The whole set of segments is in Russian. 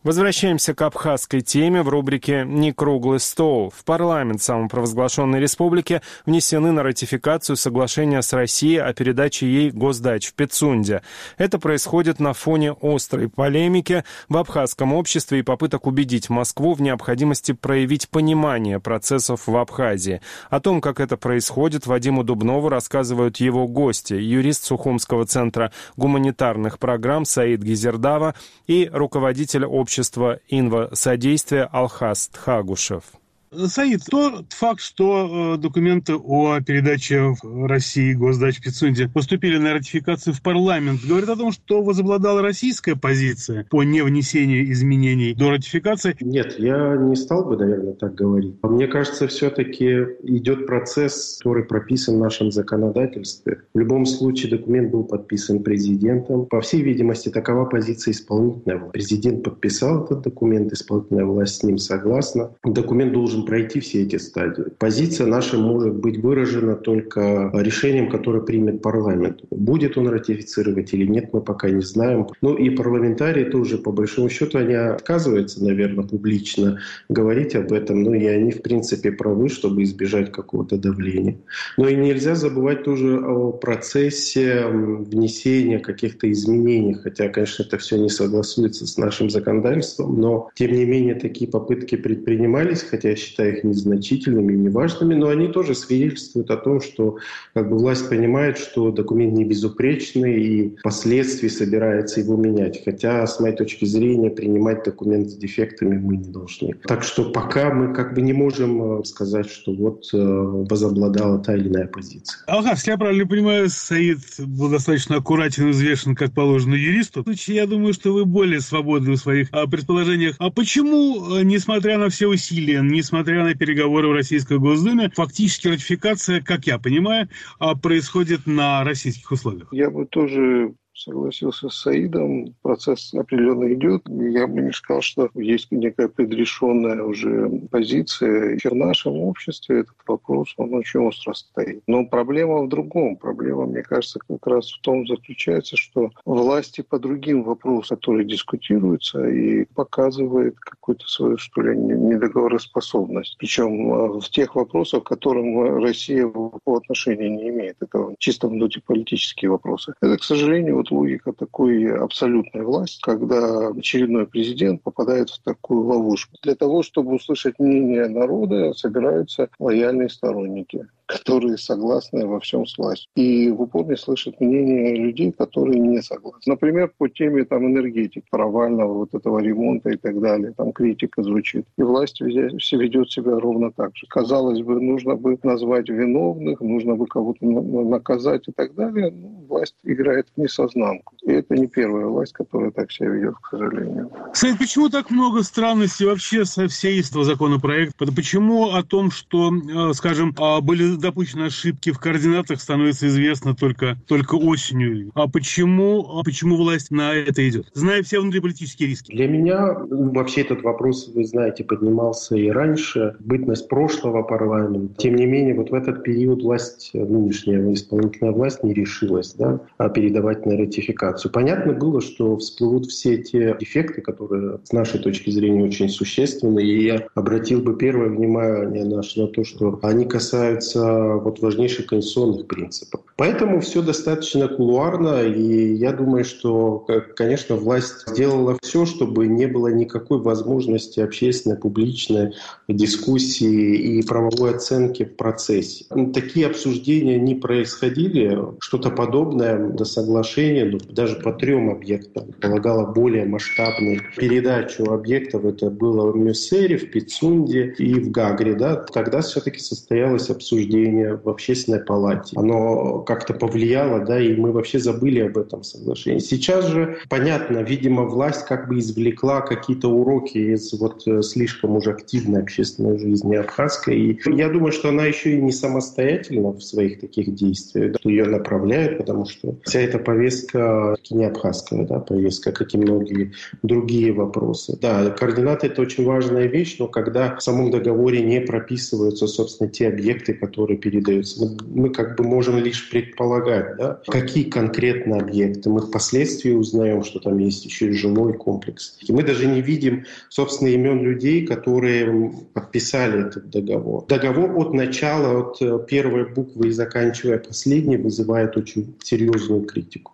Возвращаемся к абхазской теме в рубрике «Не круглый стол». В парламент самопровозглашенной республики внесены на ратификацию соглашения с Россией о передаче ей госдач в Пицунде. Это происходит на фоне острой полемики в абхазском обществе и попыток убедить Москву в необходимости проявить понимание процессов в Абхазии. О том, как это происходит, Вадиму Дубнову рассказывают его гости, юрист Сухумского центра гуманитарных программ Саид Гизердава и руководитель общества инвосодействия Алхаз Тхагушев. Саид, тот факт, что документы о передаче в России госдач в Пицунде поступили на ратификацию в парламент, говорит о том, что возобладала российская позиция по невнесению изменений до ратификации? Нет, я не стал бы, наверное, так говорить. Мне кажется, все-таки идет процесс, который прописан в нашем законодательстве. В любом случае документ был подписан президентом. По всей видимости, такова позиция исполнительного. Президент подписал этот документ, исполнительная власть с ним согласна. Документ должен пройти все эти стадии. Позиция наша может быть выражена только решением, которое примет парламент. Будет он ратифицировать или нет, мы пока не знаем. Ну и парламентарии тоже, по большому счету, они отказываются, наверное, публично говорить об этом. Ну и они, в принципе, правы, чтобы избежать какого-то давления. Но и нельзя забывать тоже о процессе внесения каких-то изменений. Хотя, конечно, это все не согласуется с нашим законодательством. Но, тем не менее, такие попытки предпринимались, хотя я считаю их незначительными и неважными, но они тоже свидетельствуют о том, что власть понимает, что документ не безупречный и впоследствии собирается его менять. Хотя, с моей точки зрения, принимать документ с дефектами мы не должны. Так что пока мы не можем сказать, что возобладала та или иная позиция. Алхаз, я правильно понимаю, Саид был достаточно аккуратен и взвешен, как положено юристу. В случае, я думаю, что вы более свободны в своих предположениях. А почему, несмотря на все усилия, несмотря на переговоры в Российской Госдуме, фактически ратификация, как я понимаю, происходит на российских условиях? Я бы тоже согласился с Саидом. Процесс определенно идет. Я бы не сказал, что есть некая предрешенная уже позиция. В нашем обществе этот вопрос, он очень остро стоит. Но проблема в другом. Проблема, мне кажется, как раз в том заключается, что власти по другим вопросам, которые дискутируются, и показывает какую-то свою, что ли, недоговороспособность. Причем в тех вопросах, к которым Россия по отношению не имеет. Это чисто внутриполитические вопросы. Это, к сожалению, логика такой абсолютной власти, когда очередной президент попадает в такую ловушку. Для того, чтобы услышать мнение народа, собираются лояльные сторонники, которые согласны во всем с властью. И в упор не слышат мнение людей, которые не согласны. Например, по теме энергетики, провального этого ремонта и так далее. Там критика звучит. И власть ведет себя ровно так же. Казалось бы, нужно бы назвать виновных, нужно бы кого-то наказать и так далее. Но власть играет в несознанку. И это не первая власть, которая так себя ведет, к сожалению. Саид, почему так много странностей вообще со всей этого законопроекта? Почему о том, что, скажем, были допущены ошибки в координатах, становится известно только осенью? А почему власть на это идет? Зная все внутриполитические риски. Для меня вообще этот вопрос, вы знаете, поднимался и раньше. Бытность прошлого парламента. Тем не менее, в этот период власть, нынешняя исполнительная власть не решилась передавать на ратификацию. Понятно было, что всплывут все те дефекты, которые с нашей точки зрения очень существенны. И я обратил бы первое внимание наше на то, что они касаются важнейших конституционных принципов. Поэтому все достаточно кулуарно, и я думаю, что, конечно, власть сделала все, чтобы не было никакой возможности общественной, публичной дискуссии и правовой оценки в процессе. Такие обсуждения не происходили, что-то подобное до соглашения, даже по 3 объектам, полагало более масштабную передачу объектов. Это было в Мюссере, в Пицунде и в Гагре. Тогда все-таки состоялось обсуждение в общественной палате. Оно как-то повлияло, и мы вообще забыли об этом соглашении. Сейчас же, понятно, видимо, власть извлекла какие-то уроки из слишком уже активной общественной жизни абхазской. И я думаю, что она еще и не самостоятельна в своих таких действиях. Ее направляют, потому что вся эта повестка не абхазская повестка, как и многие другие вопросы. Да, координаты — это очень важная вещь, но когда в самом договоре не прописываются, собственно, те объекты, которые который передается, мы как бы можем лишь предполагать, да, какие конкретно объекты. Мы впоследствии узнаем, что там есть еще и жилой комплекс. И мы даже не видим, собственно, имен людей, которые подписали этот договор. Договор от начала, от первой буквы и заканчивая последней, вызывает очень серьезную критику.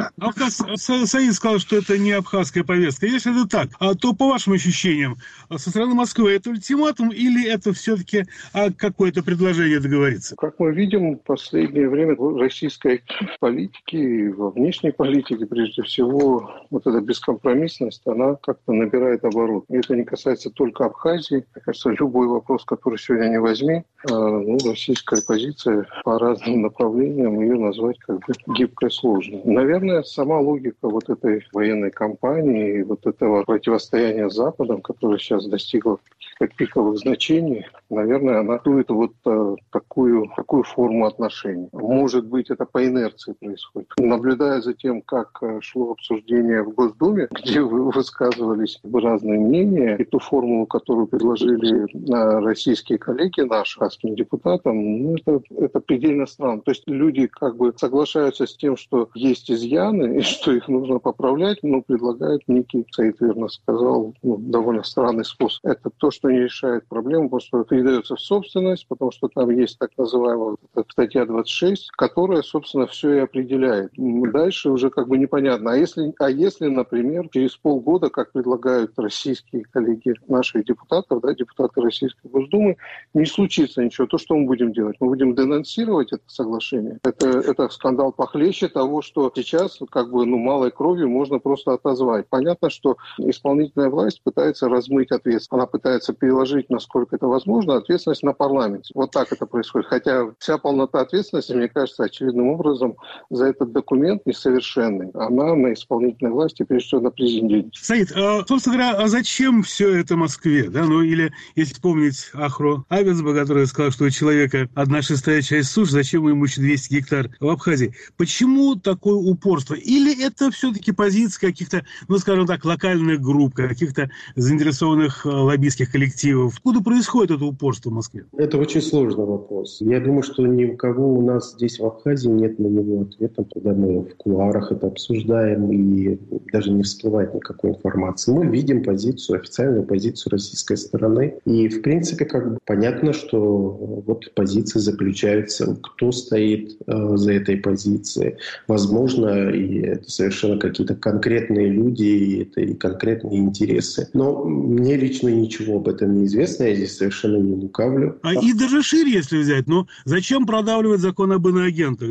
Саид сказал, что это не абхазская повестка. Если это так, то по вашим ощущениям, со стороны Москвы это ультиматум или это все-таки какое-то предложение договориться? Как мы видим, в последнее время в российской политике и во внешней политике, прежде всего, вот эта бескомпромиссность, она как-то набирает оборот. И это не касается только Абхазии. Мне кажется, любой вопрос, который сегодня не возьми, российская позиция по разным направлениям, ее назвать как бы гибкой сложно. Наверное, сама логика вот этой военной кампании, вот этого противостояния с Западом, которое сейчас достигло пиковых значений, наверное, она дует вот такую форму отношений. Может быть, это по инерции происходит. Наблюдая за тем, как шло обсуждение в Госдуме, где высказывались разные мнения, и ту формулу, которую предложили российские коллеги нашим депутатам, это предельно странно. То есть люди как бы соглашаются с тем, что есть изъяны, и что их нужно поправлять, но предлагают некий, Саид верно сказал, довольно странный способ. Это то, что не решает проблему, потому что передается в собственность, потому что там есть так называемая статья 26, которая, собственно, все и определяет. Дальше уже как бы непонятно. А если, например, через полгода, как предлагают российские коллеги наших депутатов, депутаты Российской Госдумы, не случится ничего, то что мы будем делать? Мы будем денонсировать это соглашение. Это скандал похлеще того, что сейчас как бы малой кровью можно просто отозвать. Понятно, что исполнительная власть пытается размыть ответственность. Она пытается переложить, насколько это возможно, ответственность на парламент. Вот так это происходит. Хотя вся полнота ответственности, мне кажется, очевидным образом за этот документ несовершенный. Она на исполнительной власти, прежде всего на президенте. Саид, собственно говоря, зачем все это Москве? Или, если вспомнить Ахро Абицба, который сказал, что у человека 1/6 часть суш, зачем ему еще 200 гектар в Абхазии? Почему такое упорство? Или это все-таки позиция каких-то, скажем так, локальных групп, каких-то заинтересованных лоббистских коллективов? Откуда происходит это упорство в Москве? Это очень сложный вопрос. Я думаю, что ни у кого у нас здесь в Абхазии нет на него ответа, когда мы в кулуарах это обсуждаем и даже не всплывает никакой информации. Мы видим официальную позицию российской стороны. И, в принципе, как бы понятно, что вот позиция заключается, кто стоит за этой позицией. Возможно, и это совершенно какие-то конкретные люди, и это и конкретные интересы. Но мне лично ничего об этом не известно, я здесь совершенно не лукавлю. И даже шире, если взять, зачем продавливать закон об иноагентах,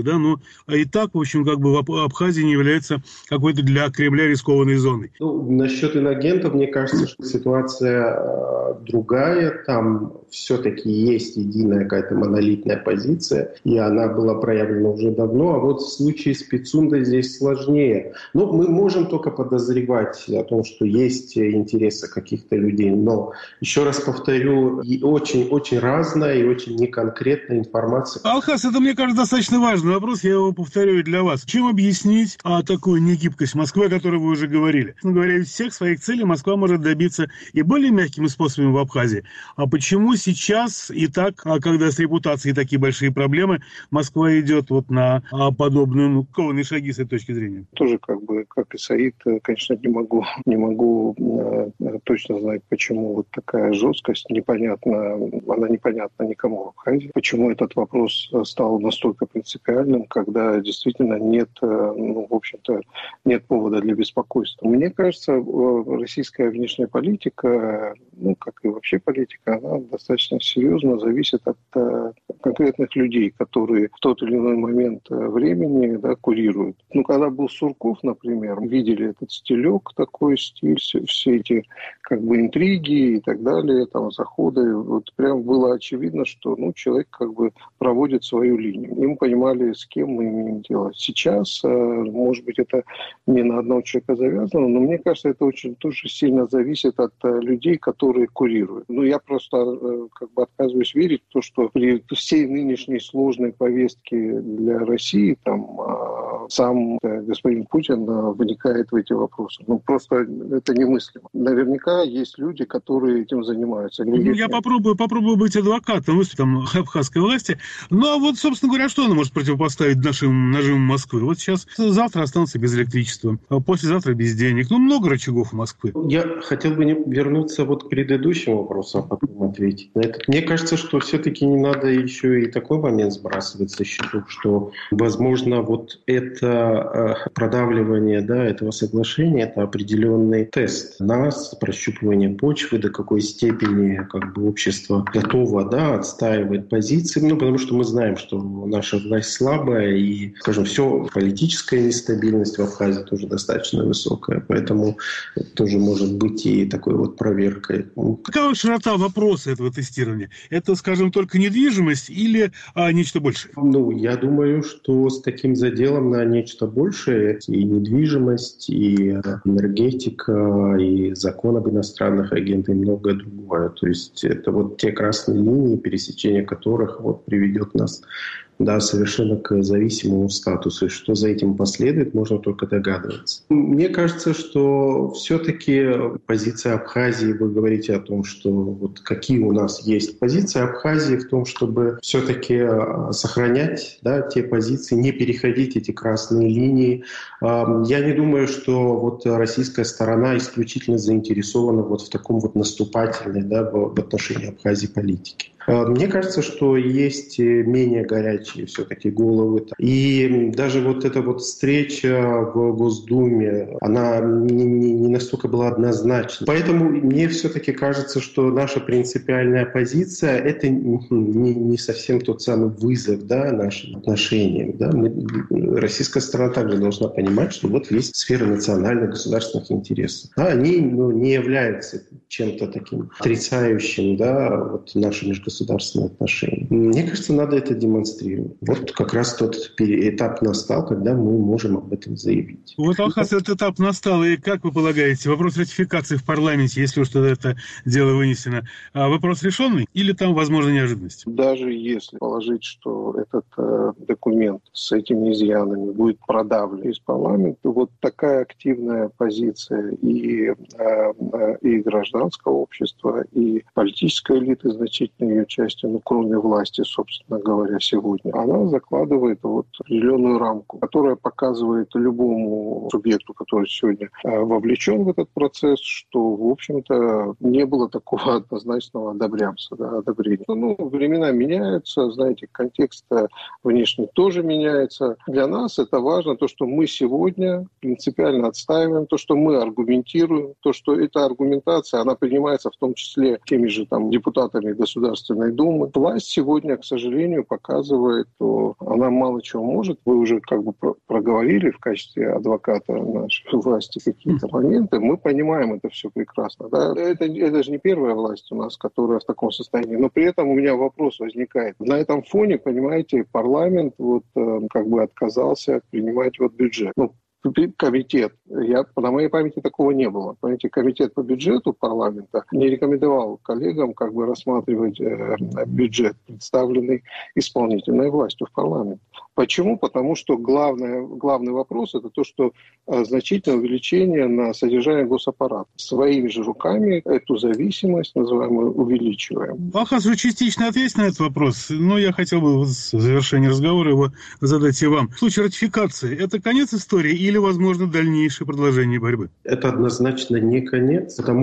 и так, в общем, как бы Абхазия не является какой-то для Кремля рискованной зоной. Насчет иноагентов, мне кажется, что ситуация другая, там все-таки есть единая какая-то монолитная позиция, и она была проявлена уже давно, а вот в случае с Пицундой здесь сложнее. Мы можем только подозревать о том, что есть интересы каких-то людей, но, еще раз повторю, и очень-очень разная и очень неконкретная информация. Алхас, это, мне кажется, достаточно важный вопрос, я его повторю и для вас. Чем объяснить такую негибкость Москвы, о которой вы уже говорили? Говоря, всех своих целей Москва может добиться и более мягкими способами в Абхазии. А почему сейчас и так, когда с репутацией такие большие проблемы, Москва идет на подобные кованые шаги с этой точки зрения? Тоже как и Саид, конечно, не могу точно знать, почему вот такая жесткость она непонятна никому в Абхазии. Почему этот вопрос стал настолько принципиальным, когда действительно нет, в общем-то, нет повода для беспокойства. Мне кажется, российская внешняя политика, как и вообще политика, она достаточно серьезно зависит от конкретных людей, которые в тот или иной момент времени курируют. Когда был Сурков, например, видели этот стилек, такой стиль, все эти интриги и так далее, заходы. Вот прям было очевидно, что человек проводит свою линию. И мы понимали, с кем мы имеем дело. Сейчас, может быть, это не на одного человека завязано, но мне кажется, это очень тоже сильно зависит от людей, которые курируют. Я просто отказываюсь верить в то, что при всей нынешней сложной повестке для России сам господин Путин вникает в эти вопросы. Просто это немыслимо. Наверняка всегда есть люди, которые этим занимаются. Я попробую быть адвокатом там абхазской власти. Ну, а вот, собственно говоря, что она может противопоставить нашим нажимам Москвы? Вот сейчас, завтра останутся без электричества, а послезавтра без денег. Ну, много рычагов у Москвы. Я хотел бы вернуться вот к предыдущему вопросу, а потом ответить на это. Мне кажется, что все-таки не надо еще и такой момент сбрасывать со счетов, что, возможно, вот это продавливание, да, этого соглашения, это определенный тест нас, прощупывание почвы, до какой степени как бы общество готово, да, отстаивать позиции, ну, потому что мы знаем, что наша власть слабая, и, скажем, все, политическая нестабильность в Абхазии тоже достаточно высокая, поэтому тоже может быть и такой вот проверкой. Какова широта вопроса этого тестирования? Это, скажем, только недвижимость или нечто большее? Ну, я думаю, что с таким заделом на нечто большее и недвижимость, и энергетика, и закон об иностранных агентах, и многое другое. То есть это вот те красные линии, пересечение которых вот приведет нас, да, совершенно к зависимому статусу. И что за этим последует, можно только догадываться. Мне кажется, что все-таки позиция Абхазии, вы говорите о том, что вот какие у нас есть. Позиция Абхазии в том, чтобы все-таки сохранять, да, те позиции, не переходить эти красные линии. Я не думаю, что вот российская сторона исключительно заинтересована вот в таком вот наступательной, да, в отношении Абхазии политике. Мне кажется, что есть менее горячие все-таки головы. И даже вот эта вот встреча в Госдуме, она не настолько была однозначна. Поэтому мне все-таки кажется, что наша принципиальная позиция — это не совсем тот самый вызов, да, нашим отношениям. Да. Российская сторона также должна понимать, что вот есть сфера национальных государственных интересов. Да, они не являются чем-то таким отрицающим, да, вот наши межгосударственные отношения. Мне кажется, надо это демонстрировать. Вот как раз тот этап настал, когда мы можем об этом заявить. Вот, Алхаз, этот этап настал, и как вы полагаете, вопрос ратификации в парламенте, если уж тогда это дело вынесено, вопрос решенный или там возможна неожиданность? Даже если положить, что этот документ с этими изъянами будет продавлен из парламента, вот такая активная позиция и гражданского общества, и политической элиты, значительной ее части, ну, кроме власти, собственно говоря, сегодня, она закладывает вот определенную рамку, которая показывает любому субъекту, который сегодня вовлечен в этот процесс, что, в общем-то, не было такого однозначного одобрения. Ну, времена меняются, знаете, контекст внешний тоже меняется. Для нас это важно, то, что мы сегодня принципиально отстаиваем, то, что мы аргументируем, то, что эта аргументация, она принимается в том числе теми же там депутатами Государственной Думы. Власть сегодня, к сожалению, показывает, что она мало чего может. Вы уже как бы проговорили в качестве адвоката нашей власти какие-то моменты. Мы понимаем это все прекрасно. Да? Это же не первая власть у нас, которая в таком состоянии. Но при этом у меня вопрос возникает. На этом фоне, понимаете, парламент вот как бы отказался принимать вот бюджет. Ну, комитет. На моей памяти такого не было. Понимаете, комитет по бюджету парламента не рекомендовал коллегам как бы рассматривать бюджет, представленный исполнительной властью в парламенте. Почему? Потому что главный вопрос – это то, что значительное увеличение на содержание госаппарата. Своими же руками эту зависимость, называемую, увеличиваем. Алхаз, вы частично ответите на этот вопрос, но я хотел бы в завершении разговора его задать и вам. В случае ратификации – это конец истории или, возможно, дальнейшее продолжение борьбы? Это однозначно не конец, потому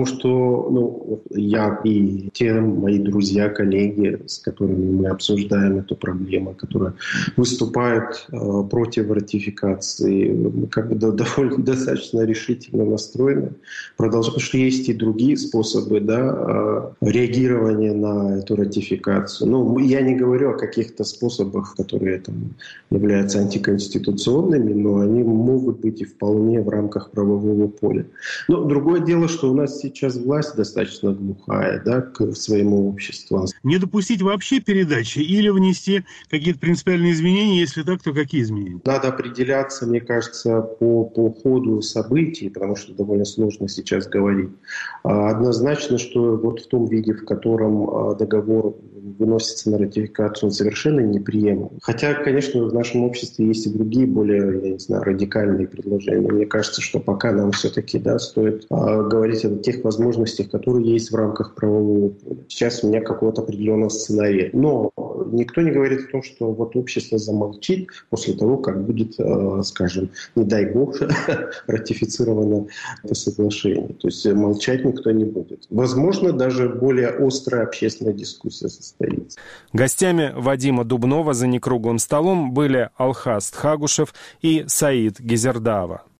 что я и те мои друзья, коллеги, с которыми мы обсуждаем эту проблему, которые выступают против ратификации, как бы довольно достаточно решительно настроены. Потому что есть и другие способы, да, реагирования на эту ратификацию. Я не говорю о каких-то способах, которые там являются антиконституционными, но они могут быть и вполне в рамках правового поля. Но другое дело, что у нас сейчас власть достаточно глухая, да, к своему обществу. Не допустить вообще передачи или внести какие-то принципиальные изменения, если так, то какие изменения? Надо определяться, мне кажется, по ходу событий, потому что довольно сложно сейчас говорить. Однозначно, что вот в том виде, в котором договор выносится на ратификацию, он совершенно неприемлем. Хотя, конечно, в нашем обществе есть и другие, более, радикальные предложения. Мне кажется, что пока нам все-таки стоит говорить о тех возможностях, которые есть в рамках правового поля. Сейчас у меня какого-то определенного сценария. Но никто не говорит о том, что вот общество замолчит после того, как будет, скажем, не дай бог, ратифицировано это соглашение. То есть молчать никто не будет. Возможно, даже более острая общественная дискуссия состоится. Гостями Вадима Дубнова за некруглым столом были Алхас Тхагушев и Саид Гизердава.